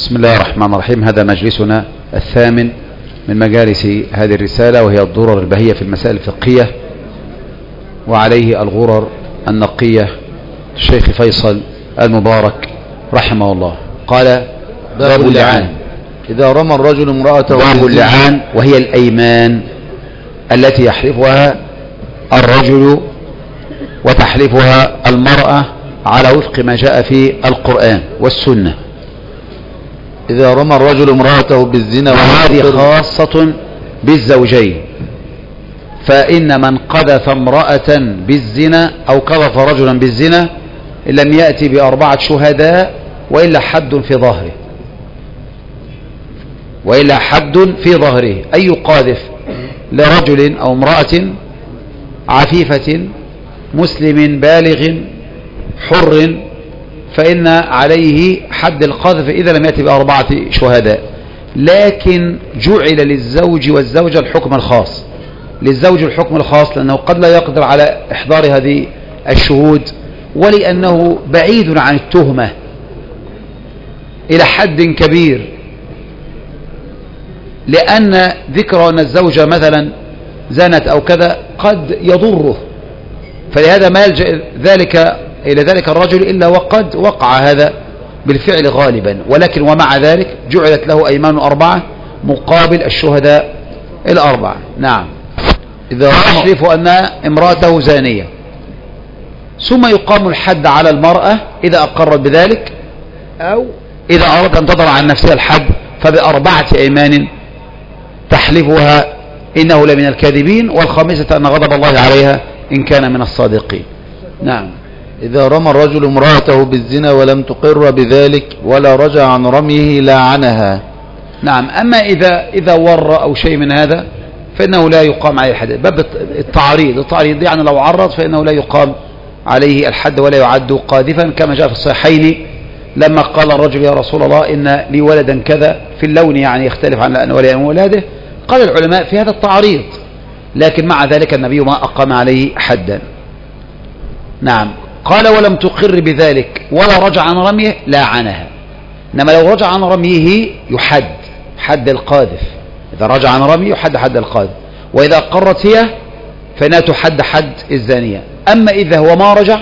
بسم الله الرحمن الرحيم. هذا مجلسنا الثامن من مجالس هذه الرسالة، وهي الضرر البهية في المسائل الفقهية، وعليه الغرر النقية الشيخ فيصل المبارك رحمه الله. قال: باب اللعان. إذا رمى الرجل امرأته. باب اللعان وهي الأيمان التي يحلفها الرجل وتحلفها المرأة على وفق ما جاء في القرآن والسنة. إذا رمى الرجل امرأته بالزنا، وهذه خاصة بالزوجين، فإن من قذف امرأة بالزنا أو قذف رجلا بالزنا لم يأتي بأربعة شهداء وإلا حد في ظهره، وإلا حد في ظهره. أي قاذف لرجل أو امرأة عفيفة مسلم بالغ حر فإن عليه حد القذف إذا لم يأتي بأربعة شهداء. لكن جعل للزوج والزوجة الحكم الخاص، للزوج الحكم الخاص لأنه قد لا يقدر على إحضار هذه الشهود، ولأنه بعيد عن التهمة إلى حد كبير، لأن ذكر أن الزوجة مثلا زنت أو كذا قد يضره، فلهذا ما يلجأ إلى ذلك الرجل إلا وقد وقع هذا بالفعل غالبا. ولكن ومع ذلك جعلت له أيمان أربعة مقابل الشهداء الأربعة. نعم. إذا يحلف أن امرأته زانية، ثم يقام الحد على المرأة إذا أقرت بذلك، أو إذا أردت أن تضع عن نفسها الحد فبأربعة أيمان تحلفها إنه لمن الكاذبين، والخامسة أن غضب الله عليها إن كان من الصادقين. نعم. إذا رمى الرجل امرأته بالزنا ولم تقر بذلك ولا رجع عن رميه لعنها. نعم. أما إذا ور أو شيء من هذا فإنه لا يقام عليه الحد. باب التعريض يعني لو عرض فإنه لا يقام عليه الحد ولا يعد قاذفا، كما جاء في الصحيحين لما قال الرجل: يا رسول الله إن لي ولدا كذا في اللون، يعني يختلف عن ولاده. قال العلماء في هذا التعريض، لكن مع ذلك النبي ما أقام عليه حدا. نعم. قال: ولم تقر بذلك ولا رجع عن رميه لعنها. إنما لو رجع عن رميه يحد حد القاذف، إذا رجع عن رميه يحد حد القاذف، وإذا قرت هي فإنها تحد حد الزانية. أما إذا هو ما رجع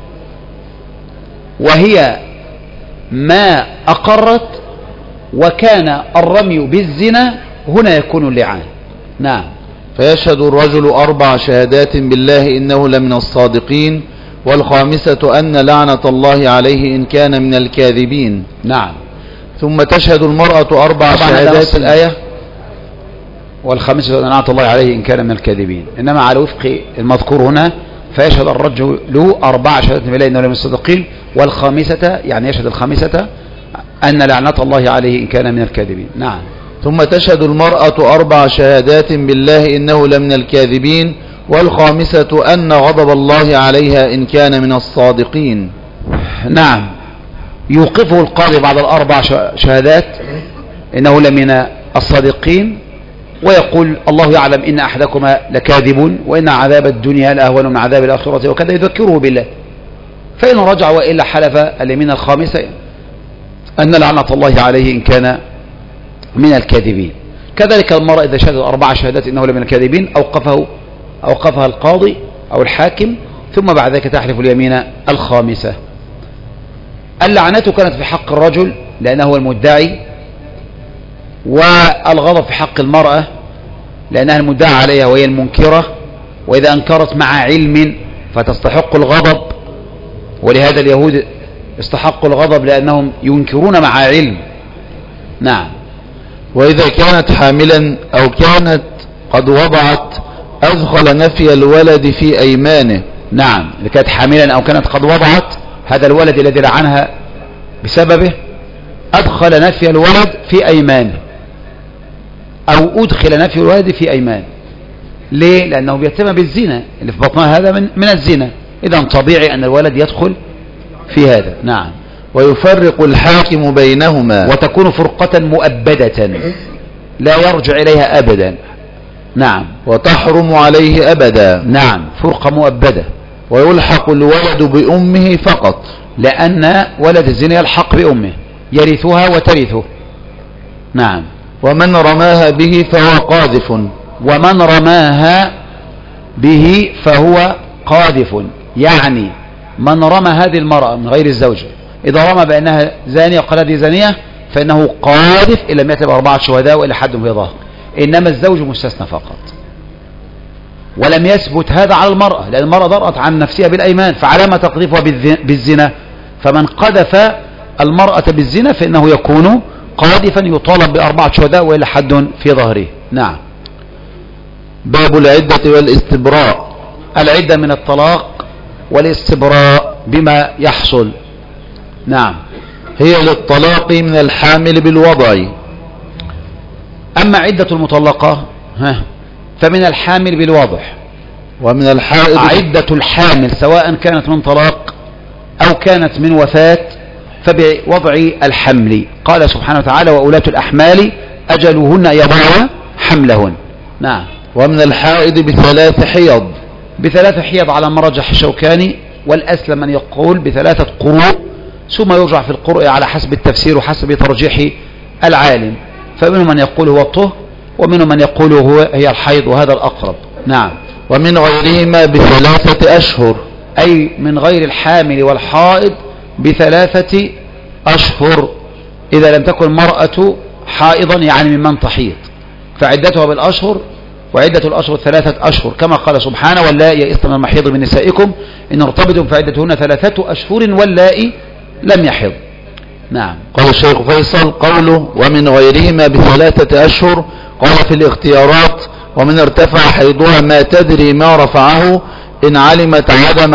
وهي ما أقرت وكان الرمي بالزنا، هنا يكون اللعان. نعم. فيشهد الرجل 4 شهادات بالله إنه لمن الصادقين، والخامسة أن لعنة الله عليه إن كان من الكاذبين. نعم. ثم تشهد المرأة 4 شهادات. الآية والخامسة أن لعنة الله عليه إن كان من الكاذبين، إنما على وفق المذكور هنا فيشهد الرجل له 4 شهادات بالله إنه لمن الصادقين، والخامسة يعني يشهد الخامسة أن لعنة الله عليه إن كان من الكاذبين. نعم. ثم تشهد المرأة 4 شهادات بالله إنه لمن الكاذبين، والخامسة أن غضب الله عليها إن كان من الصادقين. نعم. يوقفه القاضي بعد 4 شهادات إنه لمن الصادقين، ويقول: الله يعلم إن أحدكما لكاذب وإن عذاب الدنيا لأهون من عذاب الآخرة، وكذا يذكره بالله. فإن رجع وإلا حلف اليمين الخامسة أن لعنة الله عليه إن كان من الكاذبين. كذلك المرأة إذا شهدت 4 شهادات إنه لمن الكاذبين أوقفها القاضي أو الحاكم، ثم بعد ذلك تحلف اليمين الخامسة. اللعنة كانت في حق الرجل لأنه هو المدعي، والغضب في حق المرأة لأنها المدعى عليها وهي المنكرة، وإذا أنكرت مع علم فتستحق الغضب، ولهذا اليهود استحقوا الغضب لأنهم ينكرون مع علم. نعم. وإذا كانت حاملا أو كانت قد وضعت أدخل نفي الولد في أيمانه. نعم. إذا كانت حاملا أو كانت قد وضعت، هذا الولد الذي لعنها بسببه أدخل نفي الولد في أيمانه، أو أدخل نفي الولد في أيمانه. ليه؟ لأنه بيتم بالزنا، اللي في بطنها هذا من الزنا، إذا طبيعي أن الولد يدخل في هذا. نعم. ويفرق الحاكم بينهما، وتكون فرقة مؤبدة لا يرجع إليها أبدا. نعم. وتحرم عليه أبدا. نعم. فرقة مؤبدة. ويلحق الولد بأمه فقط، لأن ولد الزنا يلحق بأمه، يرثها وترثه. نعم. ومن رماها به فهو قاذف. ومن رماها به فهو قاذف، يعني من رمى هذه المرأة من غير الزوجة إذا رمى بأنها زانية وقال هذه زانية فإنه قاذف إن لم يأتي ب4 شهداء وإلا حد في ظاهر، إنما الزوج مستثنى فقط. ولم يثبت هذا على المرأة لأن المرأة ضرأت عن نفسها بالأيمان، فعلامة تقذيفها بالزنا، فمن قذف المرأة بالزنا فإنه يكون قاذفا يطالب ب4 شهداء وإلا حد في ظهره. نعم. باب العدة والاستبراء. العدة من الطلاق والاستبراء بما يحصل. نعم. هي للطلاق من الحامل بالوضع. أما عدة المطلقة فمن الحامل بالوضع. ومن الحائض عدة الحامل سواء كانت من طلاق أو كانت من وفاة فبوضع الحمل. قال سبحانه وتعالى وأولاة الأحمال أجلهن يضعن حملهن. نعم. ومن الحائض ب3 حيض. ب3 حيض على مرجح الشوكاني، والأسلم من يقول ب3 قروء، ثم يرجع في القروء على حسب التفسير وحسب ترجيح العالم، فمنهم من يقول هو الطهر ومنهم من يقول هي الحيض، وهذا الأقرب. نعم. ومن غيرهما ب3 أشهر، أي من غير الحامل والحائض ب3 أشهر إذا لم تكن المرأة حائضا يعني ممن تحيض، فعدتها بالأشهر، وعدة الأشهر 3 أشهر كما قال سبحانه واللائي يئسن من المحيض من نسائكم إن ارتبتم فعدتهن 3 أشهر واللائي لم يحض. نعم. قال الشيخ فيصل قوله ومن غيرهما ب3 أشهر قال في الاختيارات ومن ارتفع حيضها ما تدري ما رفعه إن علمت عدم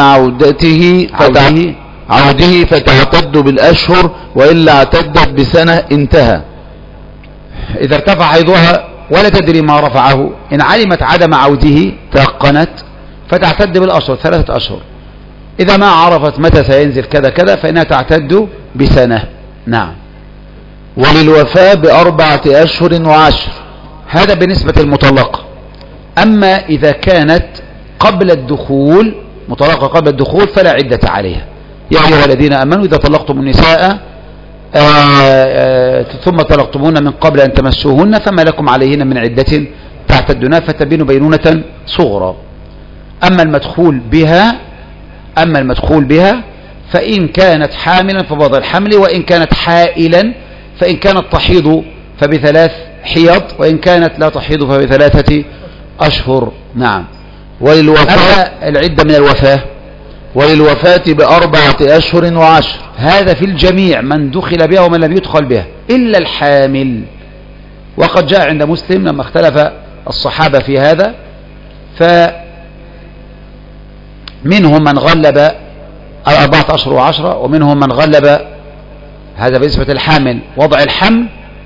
عوده فتعتد بالأشهر وإلا اعتدت بسنة انتهى. إذا ارتفع حيضها ولا تدري ما رفعه إن علمت عدم عوده تيقنت فتعتد بالأشهر 3 أشهر. إذا ما عرفت متى سينزل كذا كذا فإنها تعتد بسنة. نعم. وللوفاة ب4 أشهر و10. هذا بالنسبة للمطلقة. أما إذا كانت قبل الدخول مطلقة قبل الدخول فلا عدة عليها. يا أيها الذين آمنوا إذا طلقتم النساء ثم طلقتموهن من قبل أن تمسوهن فما لكم عليهن من عدة تعتدونها فتبين بينونة صغرى. أما المدخول بها فإن كانت حاملا فبوضع الحمل، وإن كانت حائلا فإن كانت تحيض فب3 حيض، وإن كانت لا تحيض فب3 أشهر. نعم. وللوفاة العدة من الوفاة وللوفاة ب4 أشهر و10. هذا في الجميع من دخل بها ومن لم يدخل بها إلا الحامل. وقد جاء عند مسلم لما اختلف الصحابة في هذا فمنهم من غلب 4 أشهر و10 ومنهم من غلب هذا بالنسبة الحامل وضع الحمل.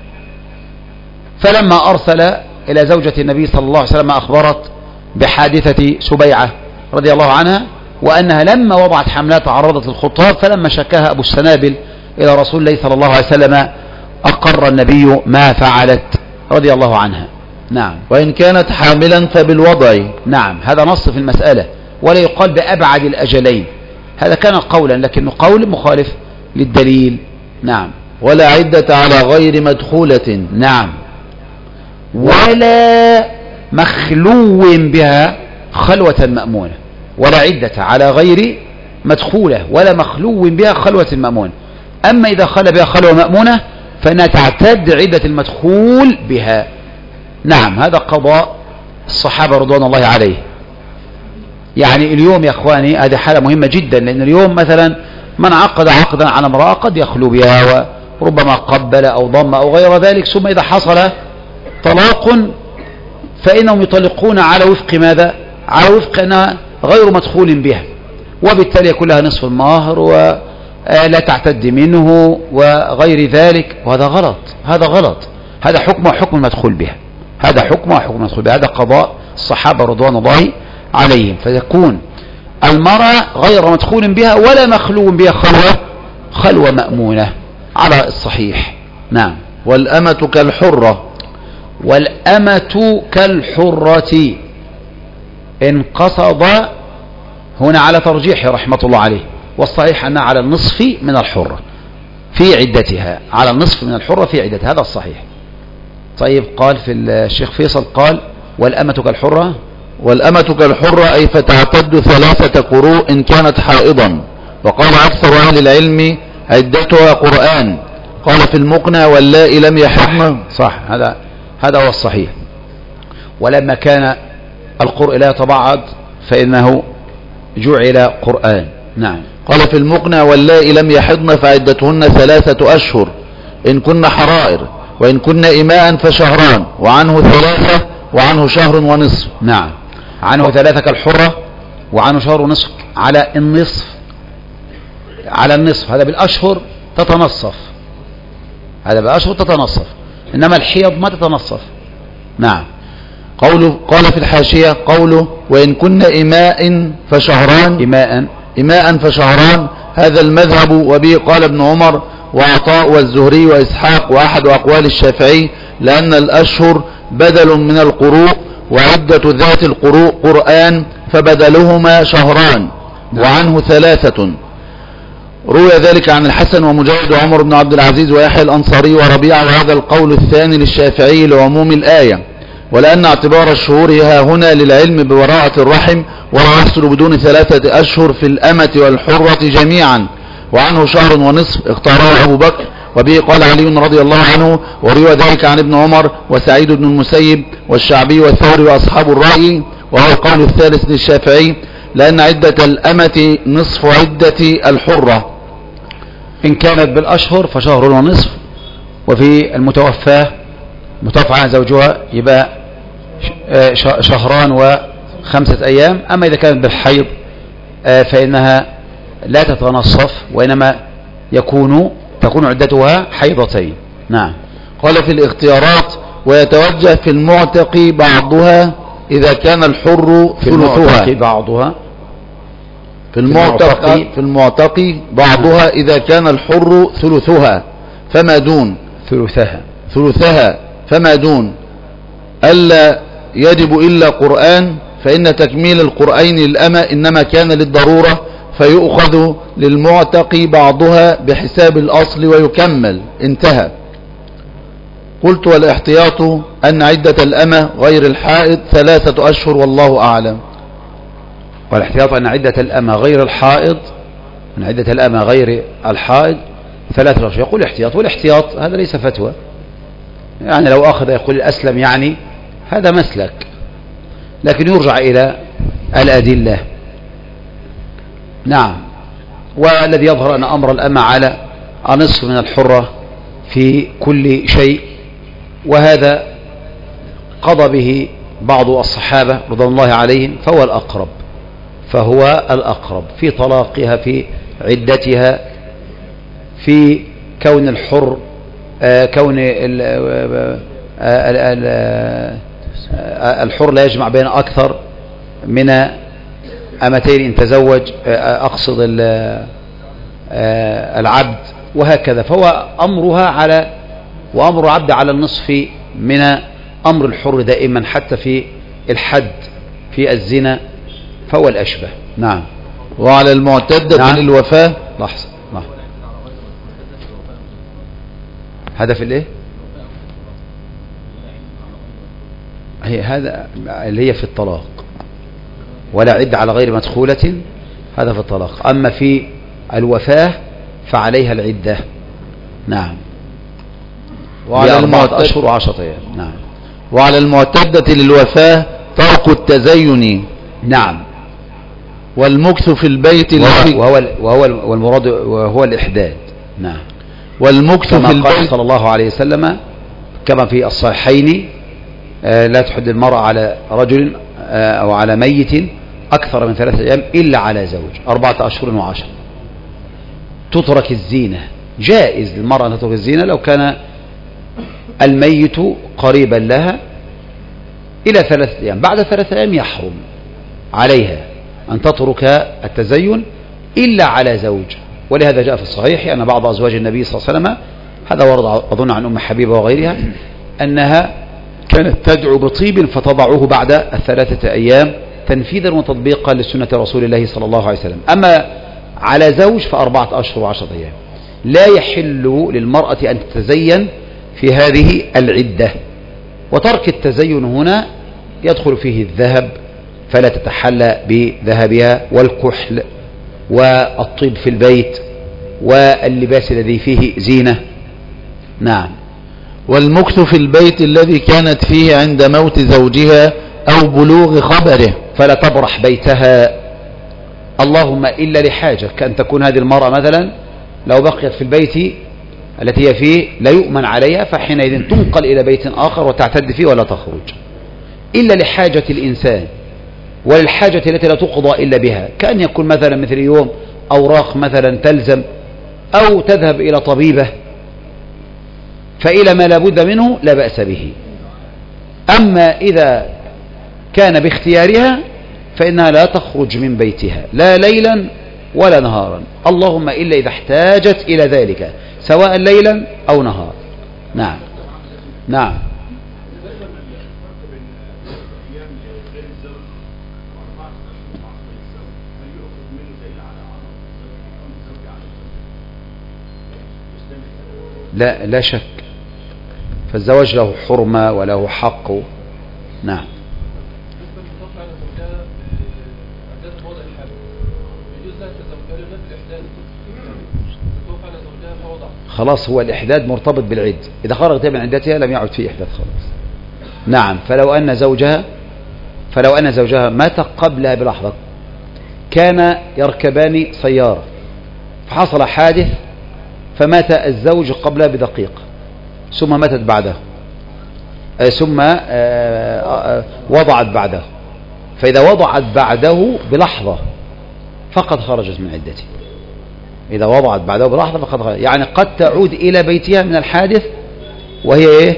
فلما أرسل إلى زوجة النبي صلى الله عليه وسلم أخبرت بحادثة سبيعة رضي الله عنها وأنها لما وضعت حملها تعرضت للخطاب، فلما شكاها أبو السنابل إلى رسول الله صلى الله عليه وسلم أقر النبي ما فعلت رضي الله عنها. نعم. وإن كانت حاملا فبالوضع. نعم. هذا نص في المسألة ولا يقال بأبعد الأجلين، هذا كان قولا لكنه قول مخالف للدليل. نعم. ولا عدة على غير مدخولة. نعم. ولا مخلو بها خلوة مأمونة. ولا عدة على غير مدخولة ولا مخلو بها خلوة مأمونة. أما إذا خل بها خلوة مأمونة فإنها تعتد عدة المدخول بها. نعم. هذا قضاء الصحابة رضوان الله عليه. يعني اليوم يا أخواني هذه حالة مهمة جدا، لأن اليوم مثلا من عقد عقدا على امرأة قد يخلو بها وربما قبل أو ضم أو غير ذلك، ثم إذا حصل طلاق فإنهم يطلقون على وفق ماذا؟ على وفق أنها غير مدخول بها، وبالتالي يكون لها نصف المهر ولا تعتد منه وغير ذلك، وهذا غلط. هذا غلط. هذا حكم المدخول بها. هذا حكم المدخول بها. هذا قضاء الصحابة رضوان الله عليهم. فيكون المرأة غير مدخول بها ولا مخلو بها خلوة مأمونة على الصحيح. نعم. والأمة كالحرة. والأمة كالحرة إن قصد هنا على ترجيحه رحمة الله عليه، والصحيح أنها على النصف من الحرة. في عدتها، على النصف من الحرة في عدتها، هذا الصحيح. طيب قال في الشيخ فيصل قال والأمة كالحرة. والأمة كالحرة أي فتعتد 3 قروء إن كانت حائضا. وقال أكثر أهل العلم عدتها قرآن. قال في المقنع واللائي لم يحضن. صح، هذا هو الصحيح. ولما كان القرء لا يتبعض فإنه جعل قرآن. نعم. قال في المقنع واللائي لم يحضن فعدتهن 3 أشهر إن كن حرائر، وإن كن إماء فشهران، وعنه 3 وعنه شهر ونصف. نعم، عنه 3 كالحرة وعنه شهر ونصف على النصف، على النصف. هذا بالأشهر تتنصف، هذا بالأشهر تتنصف، إنما الحيض ما تتنصف. نعم. قال في الحاشية قوله وإن كن إماء فشهران، إماء فشهران، هذا المذهب وبه قال ابن عمر وعطاء والزهري وإسحاق وأحد أقوال الشافعي، لأن الأشهر بدل من القروء، وعدة ذات القروء قرآن، فبدلهما شهران. وعنه 3. روي ذلك عن الحسن ومجاهد وعمر بن عبد العزيز ويحيى الأنصاري وربيعة، وهذا القول الثاني للشافعي لعموم الآية، ولأن اعتبار الشهور ها هنا للعلم ببراءة الرحم، ولا يحصل بدون 3 أشهر في الأمة والحرة جميعا. وعنه شهر ونصف اختاره أبو بكر، وبه قال علي رضي الله عنه، وروي ذلك عن ابن عمر وسعيد بن المسيب والشعبي والثوري وأصحاب الرأي، وهو القول الثالث للشافعي، لأن عدة الأمة نصف عدة الحرة إن كانت بالأشهر فشهر ونصف، وفي المتوفى عنها زوجها يبقى 2 شهران و5 أيام. أما إذا كانت بالحيض فإنها لا تتنصف، وإنما تكون عدتها حيضتين. نعم. قال في الاختيارات ويتوجه في المعتق بعضها إذا كان الحر ثلثها. في المعتق بعضها إذا كان الحر ثلثها فما دون ثلثها فما دون، ألا يجب إلا قرآن، فإن تكميل القرآن للأمة إنما كان للضرورة، فيؤخذ للمعتق بعضها بحساب الأصل ويكمل. انتهى. قلت والاحتياط أن عدة الأمة غير الحائض 3 أشهر والله أعلم. والاحتياط أن عدة الأمة غير الحائض، أن عدة الأمة غير الحائض 3 أشهر. يقول احتياط، والاحتياط هذا ليس فتوى، يعني لو أخذ يقول الأسلم يعني هذا مسلك، لكن يرجع إلى الأدلة. نعم. والذي يظهر أن أمر الأمة على النصف من الحرة في كل شيء، وهذا قضى به بعض الصحابة رضي الله عليهم، فهو الأقرب في طلاقها، في عدتها، في كون الحر، كون الحر لا يجمع بين أكثر من أمتين إن تزوج، أقصد العبد، وهكذا. فهو أمرها وأمر العبد على النصف من أمر الحر دائما، حتى في الحد في الزنا فهو الأشبه. نعم. وعلى المعتدة للوفاة. لحظة. هذا في الايه؟ هذا اللي هي في الطلاق، ولا عدة على غير مدخولة، هذا في الطلاق. أما في الوفاة فعليها العدة. نعم. وعلى 4 أشهر و10 أيام. نعم. وعلى المعتدة للوفاة ترك التزين. نعم. والمكث في البيت وهو الإحداد. نعم. والمكث في البيت قال صلى الله عليه وسلم كما في الصحيحين لا تحد المرأة على رجل أو على ميت أكثر من 3 أيام إلا على زوج 4 أشهر و10. تترك الزينة، جائز للمرأة أن تترك الزينة لو كان الميت قريبا لها إلى 3 أيام. بعد 3 أيام يحرم عليها أن تترك التزين إلا على زوج. ولهذا جاء في الصحيح أن بعض أزواج النبي صلى الله عليه وسلم، هذا ورد أظن عن أم حبيبة وغيرها، أنها كانت تدعو بطيب فتضعه بعد 3 أيام تنفيذا وتطبيقا لسنة رسول الله صلى الله عليه وسلم. أما على زوج ف4 أشهر و10 أيام. لا يحل للمرأة أن تتزين في هذه العدة. وترك التزين هنا يدخل فيه الذهب، فلا تتحلى بذهبها، والكحل، والطيب في البيت، واللباس الذي فيه زينة. نعم. والمكث في البيت الذي كانت فيه عند موت زوجها أو بلوغ خبره، فلا تبرح بيتها، اللهم إلا لحاجة، كأن تكون هذه المرأة مثلا لو بقيت في البيت التي هي فيه لا يؤمن عليها، فحينئذ تنقل إلى بيت آخر وتعتد فيه ولا تخرج، إلا لحاجة الإنسان وللحاجة التي لا تقضى إلا بها، كأن يكون مثلا مثل يوم أوراق مثلا تلزم، أو تذهب إلى طبيبة، فإلى ما لا بد منه لا بأس به. أما إذا كان باختيارها فإنها لا تخرج من بيتها لا ليلا ولا نهارا، اللهم إلا إذا احتاجت إلى ذلك سواء ليلا أو نهار. نعم. نعم. لا شك، فالزواج له حرمة وله حق. نعم. خلاص، هو الإحداد مرتبط بالعد، إذا خرجت من عدتها لم يعد فيه إحداد خلاص. نعم. فلو أن زوجها مات قبلها بلحظة، كان يركبان سيارة فحصل حادث فمات الزوج قبلها بدقيقة ثم ماتت بعده، ثم وضعت بعده، فإذا وضعت بعده بلحظة فقد خرجت من عدته. إذا وضعت بعده بلحظة فقد خرجت، يعني قد تعود إلى بيتها من الحادث وهي إيه؟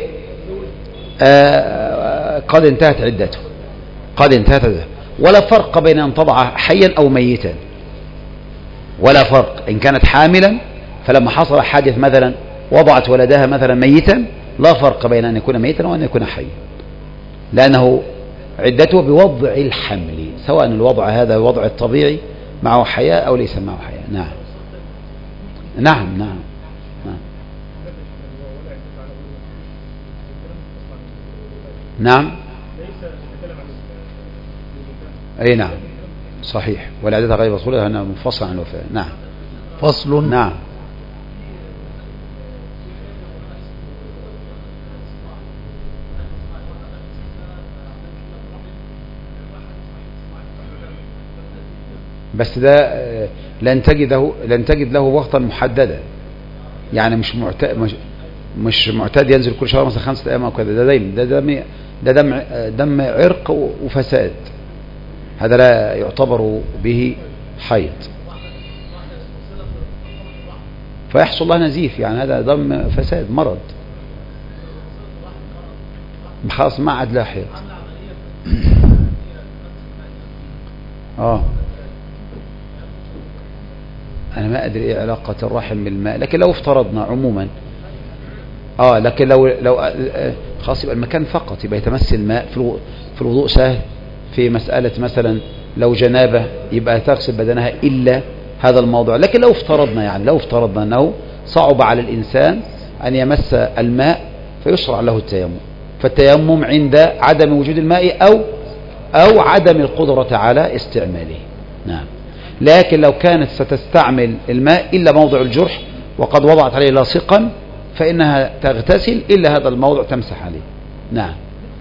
قد انتهت عدته، ولا فرق بين أن تضع حيا أو ميتا، ولا فرق. إن كانت حاملا فلما حصل حادث مثلا وضعت ولدها مثلا ميتا، لا فرق بين أن يكون ميتا وأن يكون حيا، لأنه عدته بوضع الحمل، سواء الوضع هذا الوضع الطبيعي معه حياة أو ليس معه حياة. نعم. نعم. نعم. نعم. نعم. أي نعم صحيح، والعدة غير مصولة أنها منفصلة عن الوفاة. نعم. فصل. نعم. بس ده لن تجد له وقتا محددا، يعني مش معتاد ينزل كل شهر مثلا 5 أيام أو كذا، ده دايما ده دم عرق وفساد، هذا لا يعتبر به حيض، فيحصل له نزيف، يعني هذا دم فساد مرض، خلاص ما عاد لا حيض. أنا ما أدري إيه علاقة الرحم بالماء، لكن لو افترضنا عموما لكن لو خاص يبقى المكان فقط، يبقى يتمثل الماء في الوضوء سهل. في مسألة مثلا لو جنابة يبقى تغسل بدنها إلا هذا الموضوع. لكن لو افترضنا أنه صعب على الإنسان أن يمس الماء فيشرع له التيمم، فالتيمم عند عدم وجود الماء أو عدم القدرة على استعماله. نعم. لكن لو كانت ستستعمل الماء إلا موضع الجرح وقد وضعت عليه لاصقا فإنها تغتسل إلا هذا الموضع تمسح عليه. نعم.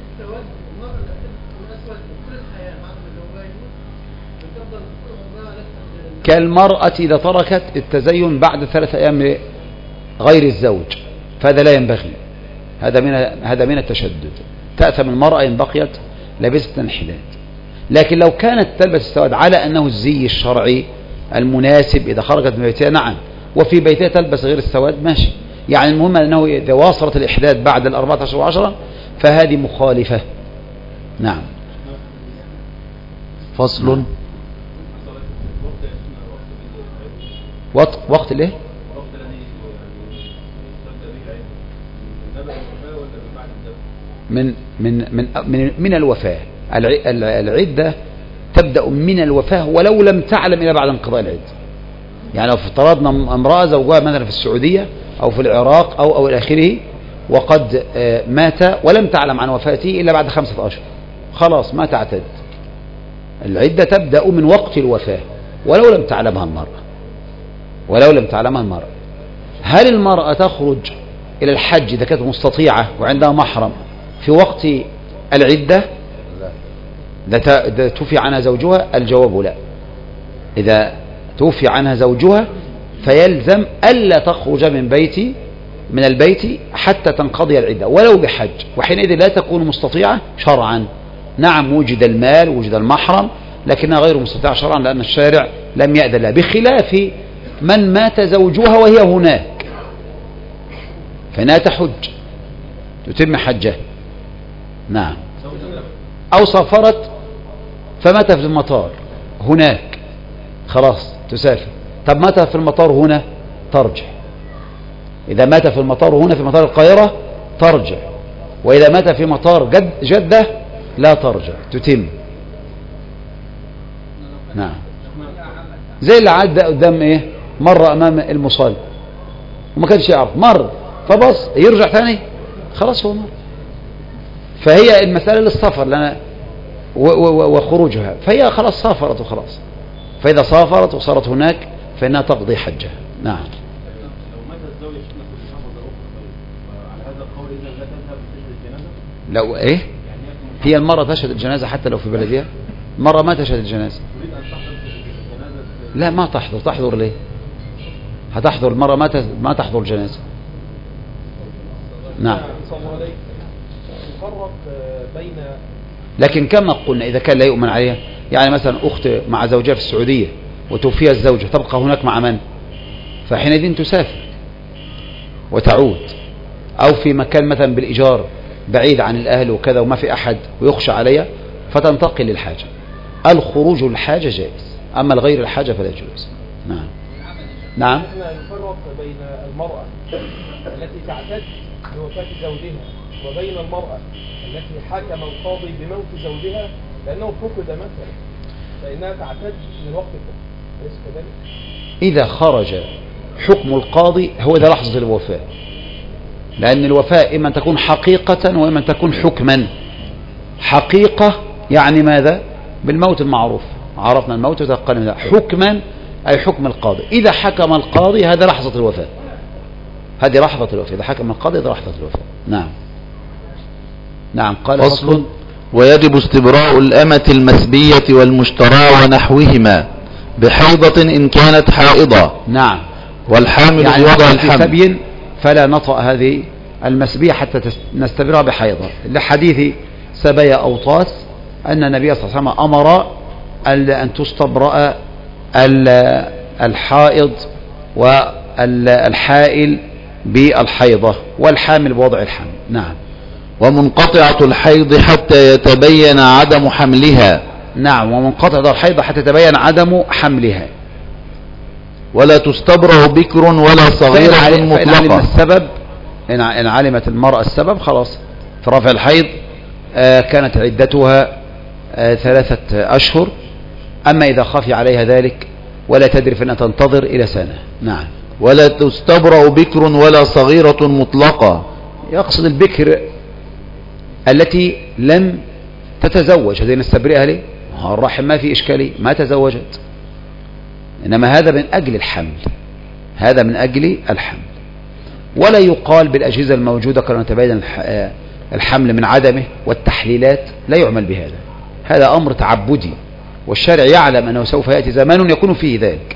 كالمرأة إذا تركت التزين بعد 3 أيام غير الزوج فهذا لا ينبغي، هذا من التشدد، تأثم المرأة إن بقيت لابسة انحداد. لكن لو كانت تلبس السواد على أنه الزي الشرعي المناسب إذا خرجت من بيتها، نعم، وفي بيتها تلبس غير السواد ماشي، يعني المهم أنه إذا واصلت الإحداد بعد 14 وعشرة فهذه مخالفة. نعم. فصل. وقت الايه؟ من الوفاة. العدة تبدأ من الوفاة ولو لم تعلم إلى بعد انقضاء العدة، يعني لو افترضنا امرأة زوجها مثلا في السعودية أو في العراق أو إلى آخره، وقد مات ولم تعلم عن وفاته إلا بعد 5 أشهر، خلاص ما تعتد، العدة تبدأ من وقت الوفاة ولو لم تعلمها المرأة. هل المرأة تخرج إلى الحج إذا كانت مستطيعة وعندها محرم في وقت العدة إذا توفي عنها زوجها؟ الجواب لا. إذا توفي عنها زوجها فيلزم ألا تخرج من البيت حتى تنقضي العدة ولو بحج، وحينئذ لا تكون مستطيعة شرعا. نعم وجد المال وجد المحرم لكنها غير مستطيعة شرعا لأن الشارع لم يأذن لها، بخلاف من مات زوجها وهي هناك فإنها تحج تتم حجها. نعم. أو سافرت فمات في المطار هناك خلاص تسافر. طب مات في المطار هنا ترجع. إذا مات في المطار هنا في مطار القاهرة ترجع، وإذا مات في مطار جدة لا ترجع تتم. نعم. زي اللي عدى قدام ايه مرة امام المصلي وما كانش يعرف، مر فبص يرجع ثاني خلاص هو مر. فهي المسألة للسفر لنا وخروجها، فهي خلاص سافرت وخلاص، فإذا سافرت وصارت هناك فإنها تقضي حجها. نعم. لو مات الزوج يشتغل في محافظة أخرى على هذا القول إذا لا تذهب تشهد الجنازة؟ لو إيه؟ هي المرة تشهد الجنازة حتى لو في بلدها؟ مرة ما تشهد الجنازة. تريد أن تحضر الجنازة؟ لا ما تحضر ليه؟ هتحضر المرة ما تحضر الجنازة. نعم. يفرق بين، لكن كما قلنا إذا كان لا يؤمن عليها، يعني مثلا أخت مع زوجها في السعودية وتوفي الزوجة تبقى هناك مع من؟ فحينئذ تسافر وتعود، أو في مكان مثلا بالإيجار بعيد عن الأهل وكذا وما في أحد ويخشى عليها فتنتقل للحاجة. الخروج للحاجة جائز، أما الغير الحاجة فلا يجوز. نعم. نعم. يفرق بين المرأة التي تعتد بوفاة زوجها وبين المرأة التي حكم القاضي بموت زوجها لأنه فقد مثلا، فإنها تعتد من وقت الفقد، أليس كذلك؟ إذا خرج حكم القاضي هو ده لحظة الوفاة، لأن الوفاة إما تكون حقيقة وإما تكون حكما. حقيقة يعني ماذا؟ بالموت المعروف، عرفنا الموت وتقننا. حكما أي حكم القاضي، إذا حكم القاضي هذا لحظة الوفاة، هذه لحظة الوفاة، إذا حكم القاضي هذا لحظة الوفاة. نعم. نعم. قال فصل: ويجب استبراء الأمة المسبية والمشترى ونحوهما بحيضة إن كانت حائضة. نعم. والحامل يعني بوضع في الحمل سبي فلا نطأ هذه المسبية حتى نستبرها بحيضة، لحديث سبي أوطاس أن النبي صلى الله عليه وسلم أمر أن تستبرأ الحائض والحائل بالحيضة والحامل بوضع الحمل. نعم. ومنقطعة الحيض حتى يتبين عدم حملها. نعم. ومنقطعة الحيض حتى يتبين عدم حملها. ولا تستبرأ بكر ولا صغيرة مطلقة. السبب إن علمت المرأة السبب خلاص في رفع الحيض كانت عدتها 3 أشهر. أما إذا خفي عليها ذلك ولا تدري فإنها تنتظر إلى سنة. نعم. ولا تستبرأ بكر ولا صغيرة مطلقة. يقصد البكر التي لم تتزوج، هذه نستبرئها ليه؟ الرحم ما في إشكالية، ما تزوجت، إنما هذا من أجل الحمل، هذا من أجل الحمل. ولا يقال بالأجهزة الموجودة كما نتبين الحمل من عدمه والتحليلات، لا يعمل بهذا، هذا أمر تعبدي، والشارع يعلم أنه سوف يأتي زمان يكون فيه ذلك.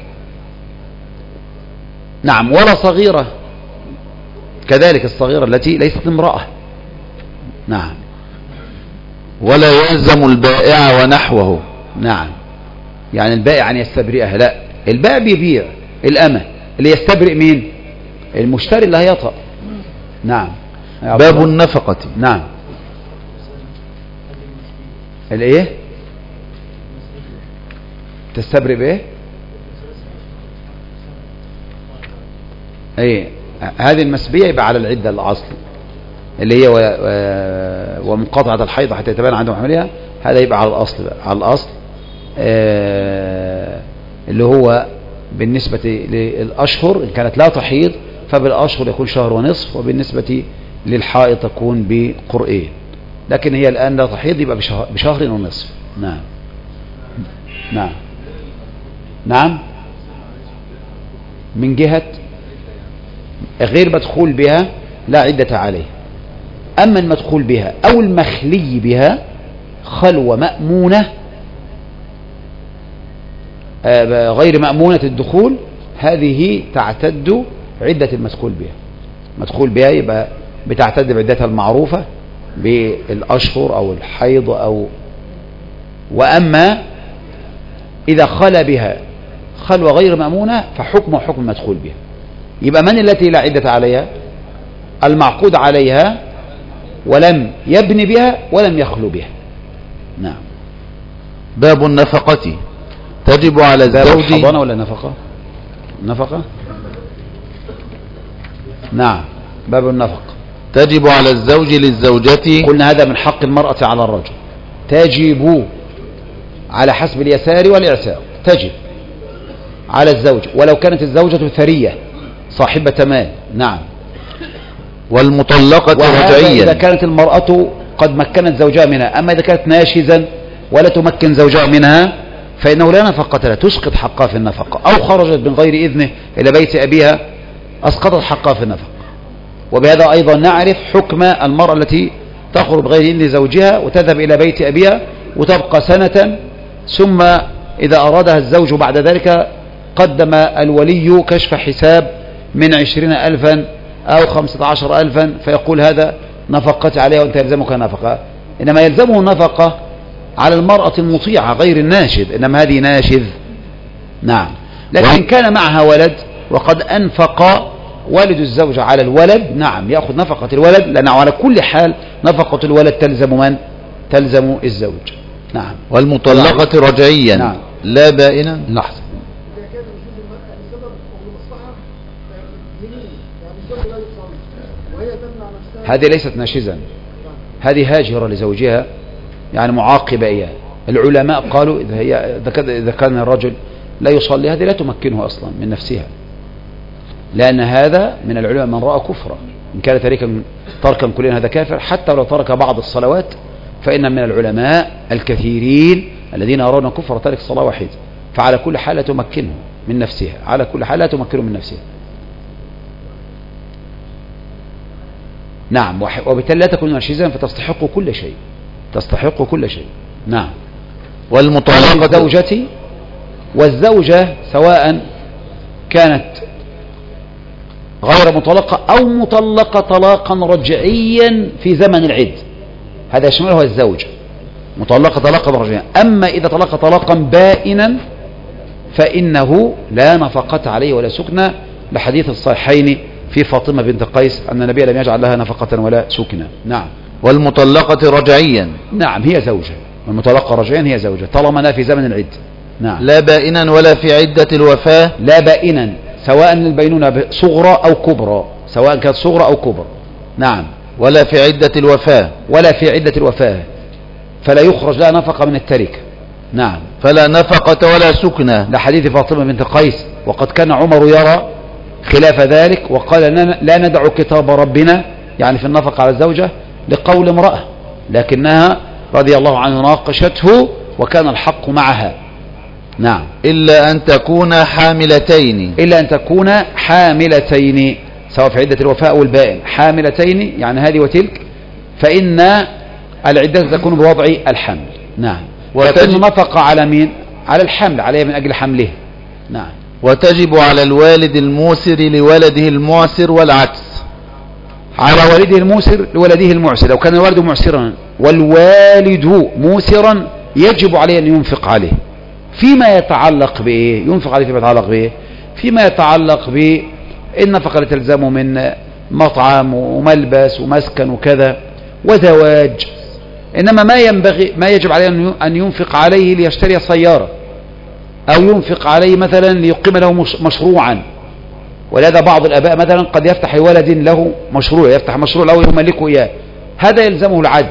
نعم. ولا صغيرة كذلك، الصغيرة التي ليست امرأة. نعم. ولا يلزم البائع ونحوه. نعم. يعني البائع أن يستبرئها، لا، البائع بيبيع الأمة، اللي يستبرئ مين؟ المشتري اللي هيطأ. نعم. باب النفقة. نعم. الايه؟ تستبرئ بايه؟ ايه هذه المسبية يبقى على العدة الأصل اللي هي ومنقطعة الحيض حتى يتبين عدم حملها، هذا يبقى على الأصل بقى. على الأصل اللي هو بالنسبة للأشهر إن كانت لا تحيض فبالأشهر يكون شهر ونصف، وبالنسبة للحائض تكون بقرئين، لكن هي الآن لا تحيض يبقى بشهر ونصف. نعم نعم نعم. من جهة غير مدخول بها لا عدة عليه. أما المدخول بها أو المخلي بها خلوة مأمونة غير مأمونة الدخول، هذه تعتد عدة المدخول بها. مدخول بها يبقى بتعتد بعدتها المعروفة بالأشهر أو الحيض وأما إذا خلى بها خلوة غير مأمونة فحكمه حكم المدخول بها. يبقى من التي لا عدة عليها؟ المعقود عليها ولم يبني بها ولم يخلو بها. نعم. باب النفقة تجب على الزوج. حضانة ولا نفقة؟ نفقة. نعم. باب النفقة تجب على الزوج للزوجة. قلنا هذا من حق المرأة على الرجل، تجب على حسب اليسار والإعسار، تجب على الزوج ولو كانت الزوجة ثرية صاحبة مال. نعم. والمطلقة رجعيا إذا كانت المرأة قد مكنت زوجها منها. أما إذا كانت ناشزا ولا تمكن زوجها منها فإنه لا نفقة لها، تسقط حقها في النفقة، أو خرجت من غير إذنه إلى بيت أبيها أسقطت حقها في النفقة. وبهذا أيضا نعرف حكم المرأة التي تخرج بغير إذن زوجها وتذهب إلى بيت أبيها وتبقى سنة، ثم إذا أرادها الزوج بعد ذلك قدم الولي كشف حساب من 20,000 أو 15,000 فيقول هذا نفقتي عليها وأنت يلزمك نفقة. إنما يلزمه نفقة على المرأة المطيعة غير الناشد، إنما هذه ناشذ. نعم. لكن كان معها ولد وقد أنفق والد الزوجة على الولد، نعم يأخذ نفقة الولد، لأنه على كل حال نفقة الولد تلزم من؟ تلزم الزوج. نعم. والمطلقة رجعيا. نعم. لا بائنا. لحظة. هذه ليست ناشزا، هذه هاجرة لزوجها، يعني معاقبة إياه. العلماء قالوا إذا كان الرجل لا يصلي هذه لا تمكنه أصلا من نفسها، لأن هذا من العلماء من رأى كفرا، إن كان تركا كليا هذا كافر، حتى لو ترك بعض الصلوات فإن من العلماء الكثيرين الذين يرون كفر ترك الصلاة واحدة، فعلى كل حال لا تمكنه من نفسها، على كل حال لا تمكنه من نفسها. نعم. وبالتالي لا تكون ناشزا فتستحق كل شيء، تستحق كل شيء. نعم. والمطلقة زوجتي والزوجة سواء كانت غير مطلقة أو مطلقة طلاقا رجعيا في زمن العد، هذا يشمله الزوج، مطلقة طلاقا رجعيا. أما إذا طلق طلاقا بائنا فإنه لا نفقة عليه ولا سكنة، لحديث الصحيحين في فاطمة بنت قيس أن النبي لم يجعل لها نفقة ولا سكنة. نعم. والمطلقة رجعيا. نعم هي زوجة، والمطلقة رجعيا هي زوجة طالما لا في زمن العد. نعم. لا بائنا ولا في عدة الوفاة. لا بائنا سواء البينونة صغرى أو كبرى، سواء كانت صغرى أو كبرى. نعم. ولا في عدة الوفاة. ولا في عدة الوفاة، فلا يخرج لها نفقة من التركة. نعم. فلا نفقة ولا سكنة، لحديث فاطمة بنت قيس. وقد كان عمر يرى خلاف ذلك وقال لا ندع كتاب ربنا، يعني في النفقة على الزوجة، لقول امرأة، لكنها رضي الله عنه ناقشته وكان الحق معها. نعم. إلا أن تكون حاملتين. إلا أن تكون حاملتين، سواء في عدة الوفاء أو البائن، حاملتين يعني هذه وتلك، فإن العدة تكون بوضع الحمل. نعم. وتجب نفقة على مين؟ على الحمل، عليه من أجل حمله. نعم. وتجب على الوالد الموسر لولده المعسر والعكس. على والده الموسر لولده المعسر، لو كان الوالد معسرا والوالد موسرا يجب عليه أن ينفق عليه. فيما يتعلق بإيه؟ ينفق عليه فيما يتعلق بإيه؟ فيما يتعلق بالنفقة التي تلزمه من مطعم وملبس ومسكن وكذا وزواج. إنما ما يجب عليه أن ينفق عليه ليشتري سيارة، أو ينفق عليه مثلا ليقيم له مشروعا. ولهذا بعض الآباء مثلا قد يفتح لولد له مشروع، يفتح مشروع له يملكه إياه، هذا يلزمه العدل،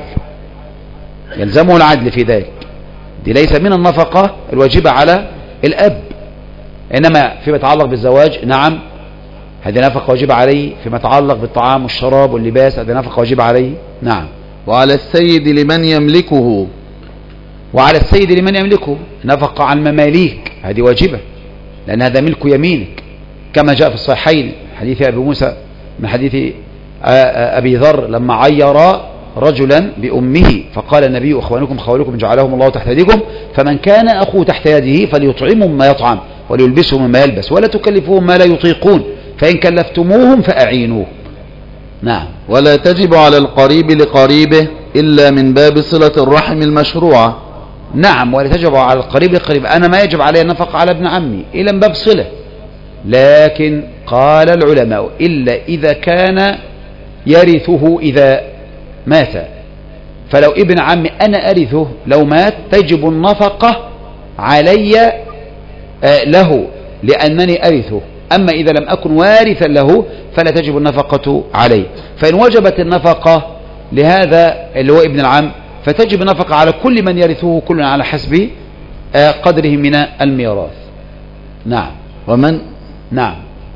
يلزمه العدل في ذلك. دي ليس من النفقة الواجبة على الأب، إنما فيما يتعلق بالزواج نعم هذه نفقة واجبة عليه، فيما يتعلق بالطعام والشراب واللباس هذه نفقة واجبة عليه. نعم. وعلى السيد لمن يملكه، وعلى السيد لمن يملكه نفقة عن مماليك هذه واجبة لأن هذا ملك يمينك كما جاء في الصحيحين حديث أبي موسى من حديث أبي ذر لما عير رجلا بأمه فقال النبي أخوانكم خوالكم جعلهم الله تحت يدكم فمن كان أخوه تحت يده فليطعمهم مما يطعم وليلبسهم مما يلبس ولا تكلفوهم ما لا يطيقون فإن كلفتموهم فأعينوه. نعم. ولا تجب على القريب لقريبه إلا من باب صلة الرحم المشروعة. نعم ولا تجب على القريب لقريب، أنا ما يجب علي النفقة على ابن عمي إلا من باب صلة، لكن قال العلماء إلا إذا كان يرثه إذا مات، فلو ابن عمي أنا أرثه لو مات تجب النفقة علي له لأنني أرثه، أما إذا لم أكن وارثا له فلا تجب النفقة عليه. فإن وجبت النفقة لهذا اللي هو ابن العم فتجب النفقة على كل من يرثه كل على حسب قدره من الميراث. نعم. ومن نعم.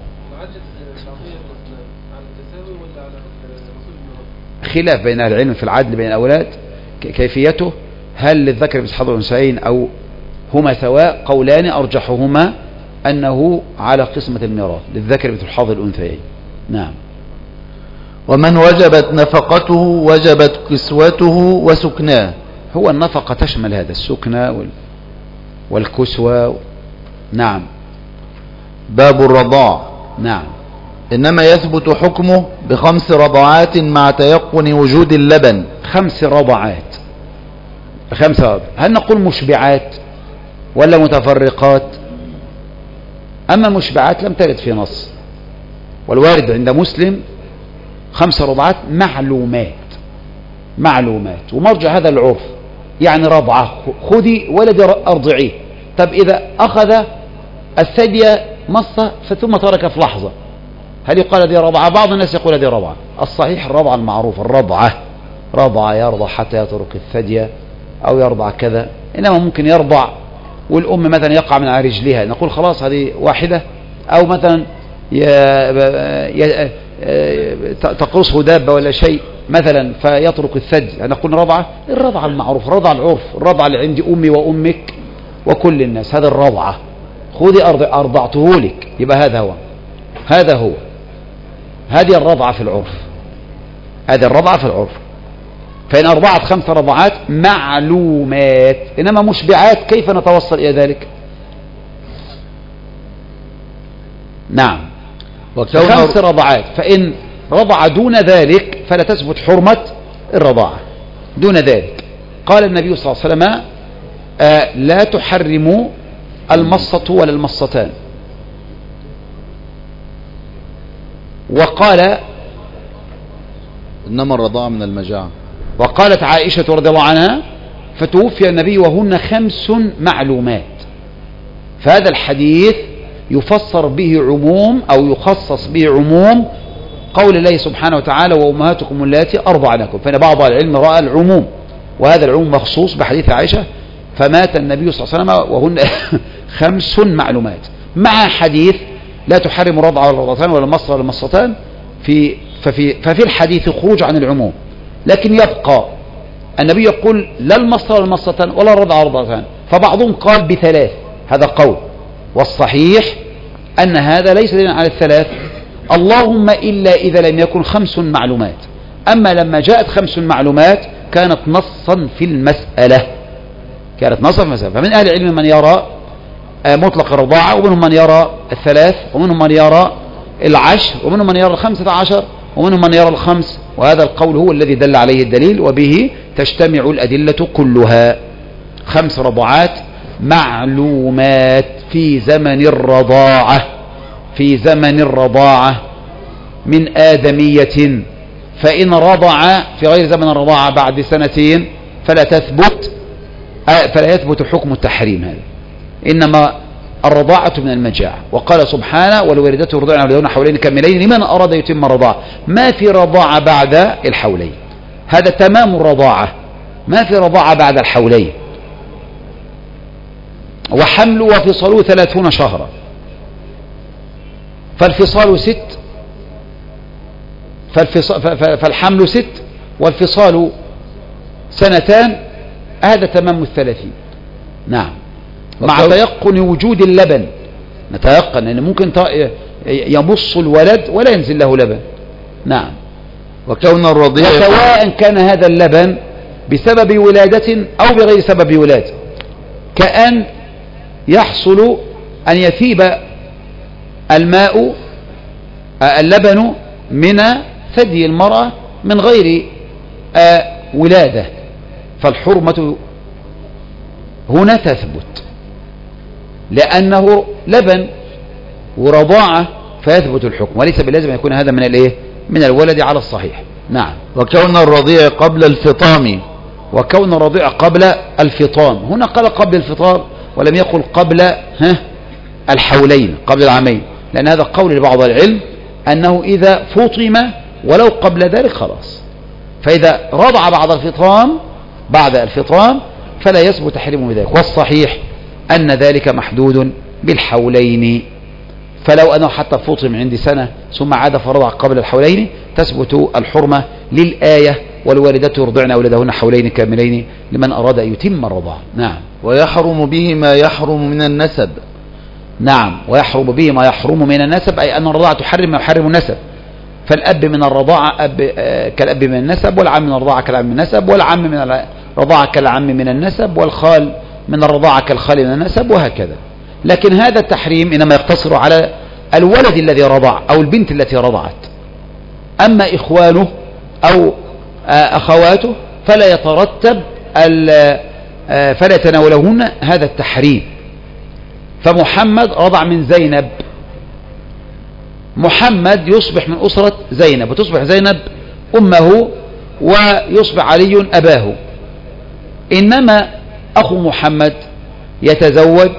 خلاف بين أهل العلم في العدل بين الأولاد كيفيته، هل للذكر مثل حظ الأنثيين أو هما سواء؟ قولان أرجحهما أنه على قسمة الميراث للذكر مثل حظ الأنثيين. نعم. ومن وجبت نفقته وجبت كسوته وسكناه. هو النفقة تشمل هذا السكنى والكسوة. نعم. باب الرضاع. نعم. إنما يثبت حكمه ب5 رضعات مع تيقن وجود اللبن. 5 رضعات. 5 رضعات. هل نقول مشبعات ولا متفرقات؟ أما مشبعات لم ترد في نص، والوارد عند مسلم 5 رضعات معلومات ومرجع هذا العرف، يعني رضعة خذي ولدي أرضعيه. طب إذا أخذ الثدي مصة ثم ترك في لحظة هل يقال هذه رضعة؟ بعض الناس يقول هذه رضعة. الصحيح الرضعة المعروف رضع يرضع حتى يترك الثدي أو يرضع كذا، إنما ممكن يرضع والأم مثلا يقع من على رجلها نقول خلاص هذه واحدة، أو مثلا تقرصه دابة ولا شيء مثلا فيترك الثدي نقول رضعة. الرضعة المعروف رضع العرف، الرضعة اللي عندي أمي وأمك وكل الناس هذا الرضعة، خذي أرضعته لك، يبقى هذا هو هذه الرضعة في العرف، هذه الرضعة في العرف. فإن أرضعت 5 رضعات معلومات، إنما مشبعات كيف نتوصل إلى ذلك؟ نعم. 5 رضعات، فإن رضع دون ذلك فلا تثبت حرمة الرضاعة دون ذلك. قال النبي صلى الله عليه وسلم لا تحرموا المصة ولا المصتان. وقال إنما الرضاعة من المجاعة. وقالت عائشة رضي الله عنها فتوفي النبي وهن 5 معلومات. فهذا الحديث يفسر به عموم أو يخصص به عموم قول الله سبحانه وتعالى وأمهاتكم اللاتي أرضعنكم، فإن بعض العلم رأى العموم وهذا العموم مخصوص بحديث عائشة فمات النبي صلى الله عليه وسلم وهن 5 معلومات، مع حديث لا تحرم الرضع ولا الرضعتان ولا المصة ولا المصتان ففي الحديث خروج عن العموم، لكن يبقى النبي يقول لا المصة ولا المصتان ولا الرضع ولا الرضعتان، فبعضهم قال ب3 هذا قول، والصحيح أن هذا ليس دليلا على ال3 اللهم إلا إذا لم يكن 5 معلومات. أما لما جاءت 5 معلومات كانت نصا في المسألة، فمن أهل العلم من يرى مطلق الرضاعة، ومنهم من يرى 3، ومنهم من يرى 10، ومنهم من يرى 15، ومنهم من يرى 5، وهذا القول هو الذي دل عليه الدليل وبه تجتمع الأدلة كلها. 5 رضعات معلومات في زمن الرضاعة من آدمية، فإن رضع في غير زمن الرضاعة بعد 2 فلا يثبت حكم التحريم هذا، إنما الرضاعة من المجاعة. وقال سبحانه والوالدات يرضعن أولادهن حولين كاملين لمن أراد يتم الرضاعة، ما في رضاعة بعد الحولين، هذا تمام الرضاعة، ما في رضاعة بعد الحولين. وحمل وفصاله 30 شهرا، فالفصال 6، فالحمل 6 والفصال 2 هذا تمام 30. نعم، مع تيقن وجود اللبن، نتيقن ان ممكن يمص الولد ولا ينزل له لبن. نعم. وكون الرضيع سواء كان هذا اللبن بسبب ولادة أو بغير سبب ولادة، كأن يحصل أن يثيب الماء اللبن من ثدي المرأة من غير ولادة، فالحرمة هنا تثبت لأنه لبن ورضاعة فيثبت الحكم، وليس بلازم أن يكون هذا من الايه؟ من الولد على الصحيح. نعم. وكون الرضيع قبل الفطام، وكون الرضيع قبل الفطام، هنا قال قبل الفطام ولم يقل قبل الحولين، قبل العامين، لأن هذا قول لبعض العلم أنه إذا فطم ولو قبل ذلك خلاص، فإذا رضع بعد الفطام فلا يثبت تحريمه بذلك، والصحيح أن ذلك محدود بالحولين، فلو أنه حتى فطم عندي سنة ثم عاد فرضع قبل الحولين تثبت الحرمة للآية والوالدات يرضعن أولادهن حولين كاملين لمن أراد أن يتم الرضاعة. نعم. ويحرم به ما يحرم من النسب. نعم، ويحرم به ما يحرم من النسب، أي أن الرضاعة تحرم ما يحرم النسب، فالأب من الرضاعة كالأب من النسب، والعم من الرضاعة كالعم من النسب، والعم من الرضاعة كالعم من النسب، والخال من الرضاعة كالخال من النسب، وهكذا. لكن هذا التحريم إنما يقتصر على الولد الذي رضع أو البنت التي رضعت، أما إخوانه أو أخواته فلا يترتب فلا يتناولهن هذا التحريم. فمحمد رضع من زينب، محمد يصبح من أسرة زينب، وتصبح زينب أمه ويصبح علي أباه، إنما أخو محمد يتزوج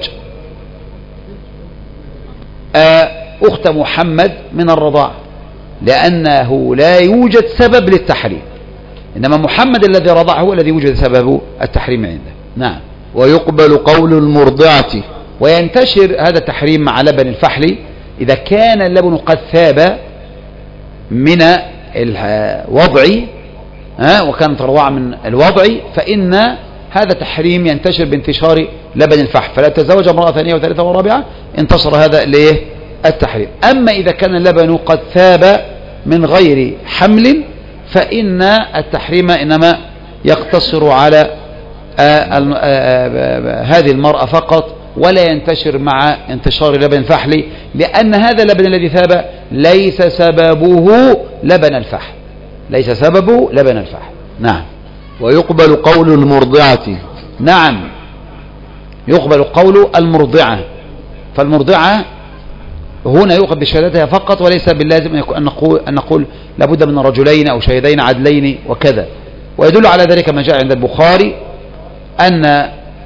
أخت محمد من الرضاعة، لأنه لا يوجد سبب للتحريم، إنما محمد الذي رضعه هو الذي يوجد سبب التحريم عنده. نعم. ويقبل قول المرضعة، وينتشر هذا التحريم مع لبن الفحل إذا كان اللبن قد ثاب من الوضع وكانت الرضاعة من الوضع، فإن هذا تحريم ينتشر بانتشار لبن الفحل، فلا تزوج امرأة ثانية وثالثة ورابعة انتصر هذا التحريم. أما إذا كان اللبن قد ثاب من غير حمل فإن التحريم إنما يقتصر على هذه المرأة فقط، ولا ينتشر مع انتشار لبن الفحل، لأن هذا اللبن الذي ثاب ليس سببه لبن الفحل، ليس سببه لبن الفحل. نعم. ويقبل قول المرضعة. نعم، يقبل قول المرضعة، فالمرضعة هنا يؤخذ بشهادتها فقط، وليس باللازم أن نقول لابد من رجلين أو شهيدين عدلين وكذا. ويدل على ذلك ما جاء عند البخاري أن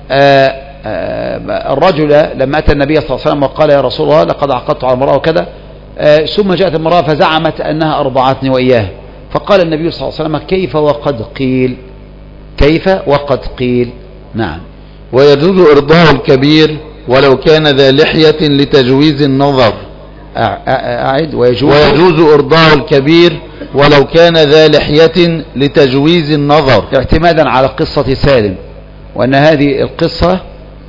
الرجل لما أتى النبي صلى الله عليه وسلم وقال يا رسول الله لقد عقدت على المرأة وكذا، ثم جاءت المرأة فزعمت أنها أرضعتني وإياه، فقال النبي صلى الله عليه وسلم كيف وقد قيل، كيف وقد قيل. نعم. ويجوز إرضاع الكبير ولو كان ذا لحية لتجويز النظر. أعد. ويجوز إرضاع الكبير ولو كان ذا لحية لتجويز النظر، اعتمادا على قصة سالم، وأن هذه القصة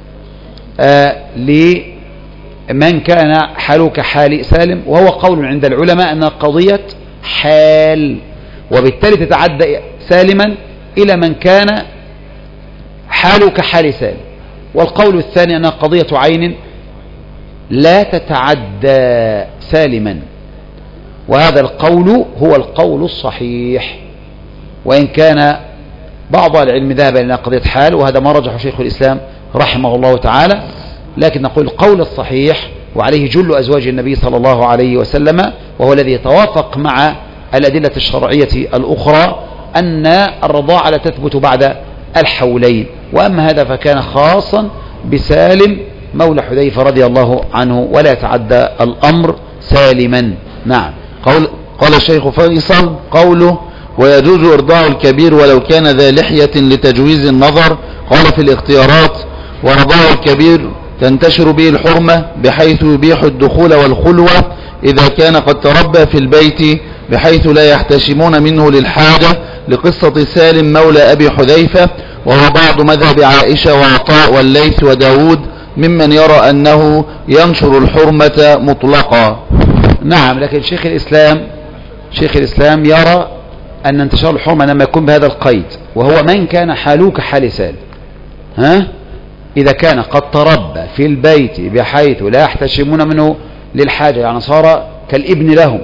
لمن كان حاله كحال سالم، وهو قول عند العلماء أنها قضية حال، وبالتالي تتعدى سالما إلى من كان حاله كحال سالم. والقول الثاني أنها قضية عين لا تتعدى سالما، وهذا القول هو القول الصحيح، وإن كان بعض العلم ذهب إلى قضية حال، وهذا ما رجح شيخ الإسلام رحمه الله تعالى، لكن نقول القول الصحيح وعليه جل أزواج النبي صلى الله عليه وسلم، وهو الذي يتوافق مع الأدلة الشرعية الأخرى، أن الرضاعة لا تثبت بعد الحولين. وأما هذا فكان خاصا بسالم مولى حذيفة رضي الله عنه، ولا يتعدى الأمر سالما. نعم. قال الشيخ فيصل قوله ويجوز إرضاع الكبير ولو كان ذا لحية لتجويز النظر، قال في الاختيارات ورضاع الكبير تنتشر به الحرمة بحيث يبيح الدخول والخلوة إذا كان قد تربى في البيت بحيث لا يحتشمون منه للحاجة، لقصة سالم مولى أبي حذيفة، وهو بعض مذهب عائشة وعطاء والليث وداود ممن يرى أنه ينشر الحرمة مطلقا. نعم، لكن شيخ الإسلام يرى أن انتشار الحرمة لما يكون بهذا القيد، وهو من كان حاله كحال سالم. إذا كان قد تربى في البيت بحيث لا يحتشمون منه للحاجة، يعني صار كالابن لهم،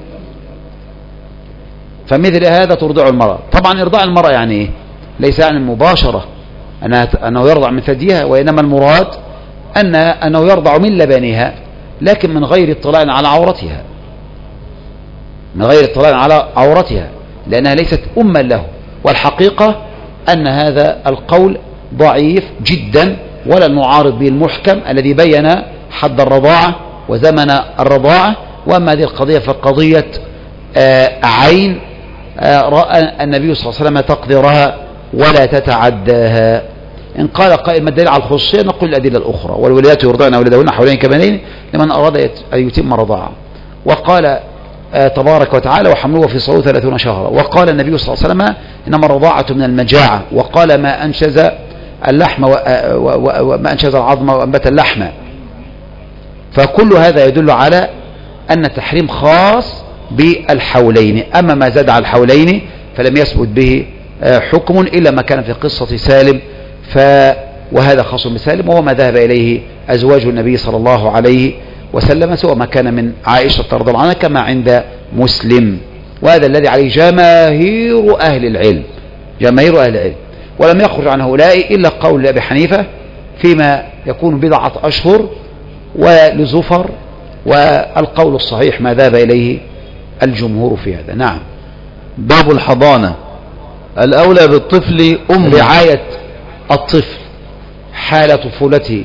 فمثل هذا ترضع المرأة. طبعا إرضاع المرأة يعني إيه؟ ليس يعني المباشرة أنه يرضع من ثديها، وإنما المراد أنه يرضع من لبنها، لكن من غير اطلاع على عورتها، لأنها ليست أما له. والحقيقة أن هذا القول ضعيف جدا، ولا نعارض به المحكم الذي بين حد الرضاعة وزمن الرضاعة. وأما هذه القضية فقضية عين رأى النبي صلى الله عليه وسلم تقديرها ولا تتعداها. إن قال قائل ما الدليل على الخصوصية، نقول الأدلة الأخرى: والوليات يرضعن أولادهن حولين كاملين لمن أراد أن يتم رضاعة. وقال تبارك وتعالى: وحملوه في صلوه 30 شهرا. وقال النبي صلى الله عليه وسلم: إنما الرضاعة من المجاعة. وقال: ما أنشز اللحم وما أنشز العظم وأنبت اللحم. فكل هذا يدل على أن التحريم خاص بالحولين. أما ما زاد على الحولين فلم يثبت به حكم إلا ما كان في قصة سالم، وهذا خاص بسالم، وهو ما ذهب إليه أزواج النبي صلى الله عليه وسلم، سواء ما كان من عائشة رضي الله عنها كما عند مسلم. وهذا الذي عليه جماهير أهل العلم، ولم يخرج عن هؤلاء إلا قول أبي حنيفة فيما يكون بضعة أشهر ولزفر، والقول الصحيح ما ذهب إليه الجمهور في هذا. نعم. باب الحضانة. الأولى بالطفل رعاية الطفل حال طفولته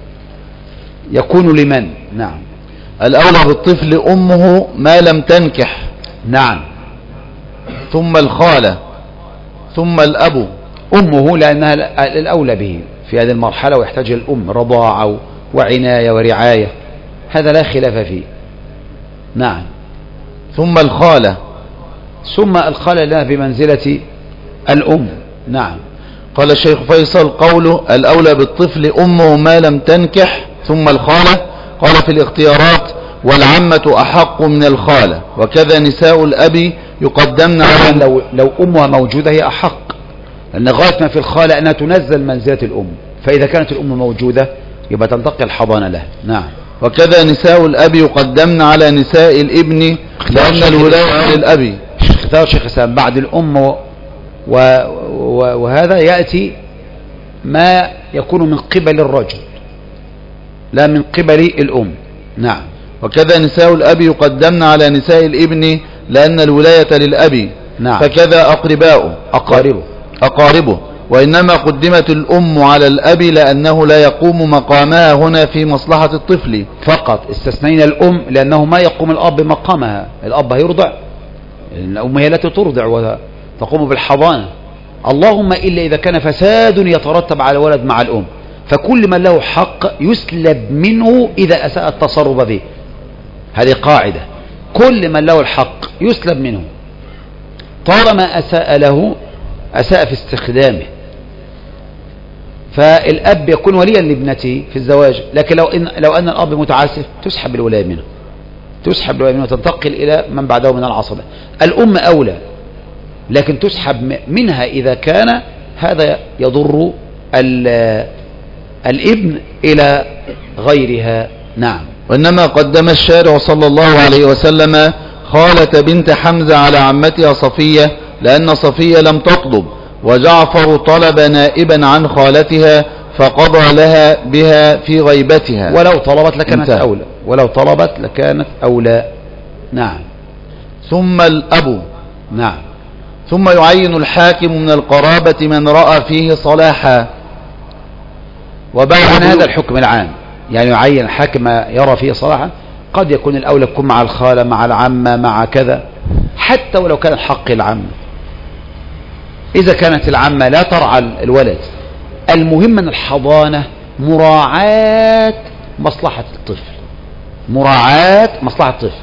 يكون لمن؟ نعم. الأولى بالطفل أمه ما لم تنكح. نعم. ثم الخالة، ثم الأب. أمه لأنها الأولى به في هذه المرحلة، ويحتاج الأم رضاعة وعناية ورعاية، هذا لا خلاف فيه. نعم. ثم الخالة لها بمنزلة الأم. نعم. قال الشيخ فيصل: قوله الأولى بالطفل أمه ما لم تنكح ثم الخالة، قال في الاختيارات: والعمة أحق من الخالة، وكذا نساء الأب يقدمن على لو أمها موجودة هي أحق، لأن غاية ما في الخالة أنها تنزل منزلة الأم، فإذا كانت الأم موجودة يبقى تنتقل الحضانة له. نعم. وكذا نساء الأب يقدمن على نساء الابن لأن الولاية للأب. اختار شيخ الإسلام بعد الأم وهذا يأتي ما يكون من قبل الرجل لا من قبل الأم. نعم. وكذا نساء الأب يقدمن على نساء الابن لأن الولاية للأب. نعم. فكذا أقاربه، وإنما قدمت الأم على الأب لأنه لا يقوم مقامها هنا في مصلحة الطفل فقط. استثنينا الأم لأنه ما يقوم الأب مقامها، الأب هيرضع، الأم هي التي ترضع وتقوم بالحضانة، اللهم إلا إذا كان فساد يترتب على ولد مع الأم، فكل من له حق يسلب منه إذا أساء التصرف به. هذه قاعدة، كل من له الحق يسلب منه طالما أساء له، أساء في استخدامه. فالأب يكون وليا لابنته في الزواج، لكن لو أن الأب متعسف تسحب الولاية منه، وتنتقل إلى من بعده من العصبة. الأم أولى، لكن تسحب منها إذا كان هذا يضر الابن إلى غيرها. نعم. وإنما قدم الشارع صلى الله عليه وسلم خالة بنت حمزة على عمتها صفية لأن صفية لم تطلب، وجعفر طلب نائبا عن خالتها فقضى لها بها في غيبتها. ولو طلبت لكانت أولى. نعم. ثم الأب. نعم. ثم يعين الحاكم من القرابة من رأى فيه صلاحا. وبعد هذا الحكم العام، يعني يعين الحاكم يرى فيه صلاحا، قد يكون الأولى يكون مع الخالة مع العمة مع كذا، حتى ولو كان الحق العمة. إذا كانت العمة لا ترعى الولد، المهم من الحضانة مراعاة مصلحة الطفل، مراعاة مصلحة الطفل.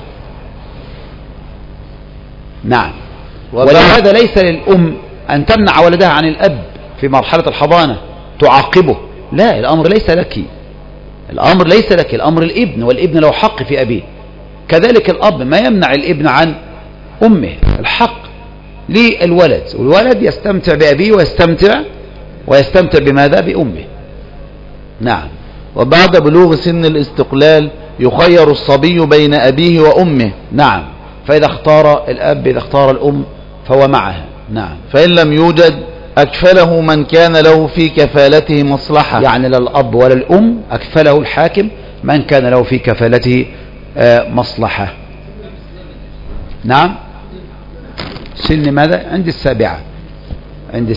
نعم. ولهذا ليس للأم أن تمنع ولدها عن الأب في مرحلة الحضانة تعاقبه، لا، الأمر ليس لك، الأمر ليس لك، الأمر الابن، والابن له حق في أبيه. كذلك الأب ما يمنع الابن عن أمه، الحق للولد، والولد يستمتع بأبيه ويستمتع بماذا؟ بأمه. نعم. وبعد بلوغ سن الاستقلال يخير الصبي بين أبيه وأمه. نعم. فإذا اختار الأب، إذا اختار الأم فهو معها. نعم. فإن لم يوجد أكفله من كان له في كفالته مصلحة. يعني لا الأب ولا الأم، أكفله الحاكم من كان له في كفالته مصلحة. نعم. سن ماذا؟ عند السابعة، عند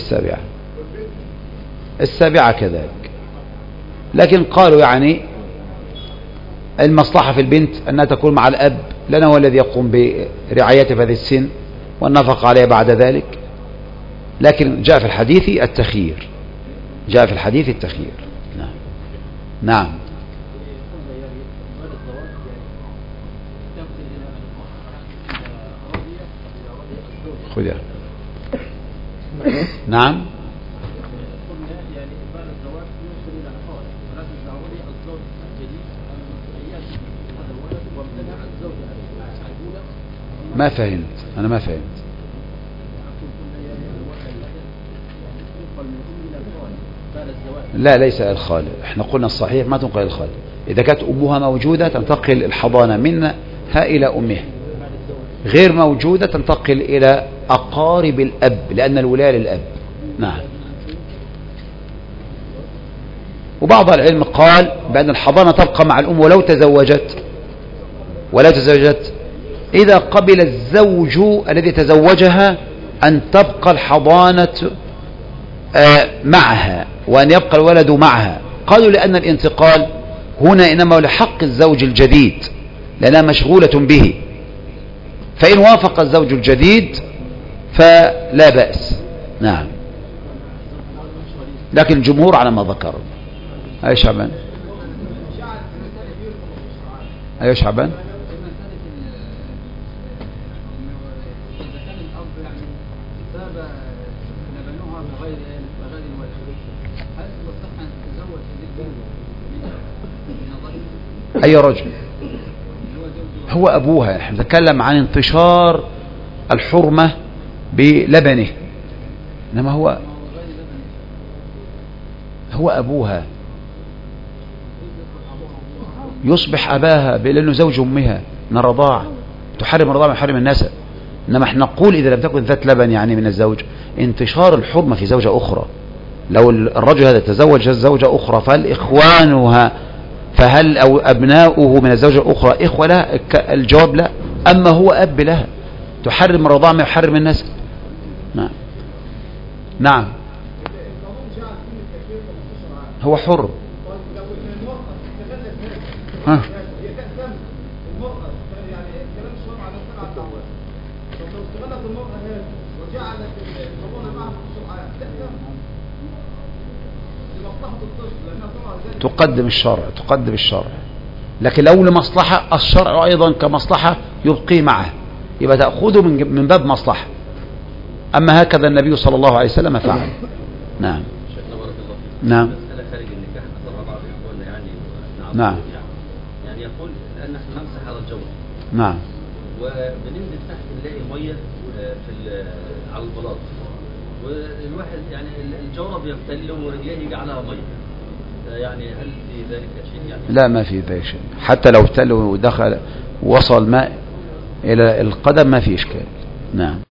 السابعة كذلك. لكن قالوا يعني المصلحة في البنت أنها تكون مع الأب، لأنه هو الذي يقوم برعايته في هذه السن والنفقة عليها بعد ذلك. لكن جاء في الحديث التخيير، جاء في الحديث التخيير. نعم. نعم. خذها. نعم. ما فهمت، أنا ما فهمت. لا، ليس الخال، احنا قلنا الصحيح ما تنقل الخال. إذا كانت أمها موجودة تنتقل الحضانة منها إلى أمها، غير موجودة تنتقل إلى أقارب الأب، لأن الولاية للأب. نعم. وبعض العلم قال بأن الحضانة تبقى مع الأم ولو تزوجت إذا قبل الزوج الذي تزوجها أن تبقى الحضانة معها وأن يبقى الولد معها. قالوا لأن الانتقال هنا إنما لحق الزوج الجديد لأنها مشغولة به، فإن وافق الزوج الجديد فلا بأس. نعم. لكن الجمهور على ما ذكر. أي شعبان؟ أي شعبان؟ أي رجل هو أبوها. احنا نتكلم عن انتشار الحرمة بلبنه، إنما هو أبوها، يصبح أباها لأنه زوج أمها من الرضاعة، تحرم الرضاعة من حرم النسب. إنما احنا نقول إذا لم تكن ذات لبن يعني من الزوج، انتشار الحرمة في زوجة أخرى. لو الرجل هذا تزوج زوجة أخرى فهل إخوانها أو أبناؤه من الزوجة الأخرى إخوة لها؟ الجواب لا. أما هو أب لها، تحرم الرضاعة ما يحرم النسب. نعم. نعم. هو حر. ها. تقدم الشرع، لكن لو لمصلحة الشرع أيضا كمصلحة يبقي معه، يبقى تأخذه من باب مصلحة. أما هكذا النبي صلى الله عليه وسلم فعل. نعم. نعم. نعم. يعني يقول الآن نحن نمسح على الجوهر. نعم. وبننزل تحت نلاقي مية على البلاط، والواحد يعني الجورة بيبتل ورجليه يجي عليها مية، يعني هل في ذلك شيء؟ يعني لا، ما في ذلك شيء، حتى لو ابتل ودخل وصل ماء إلى القدم ما في إشكال. نعم.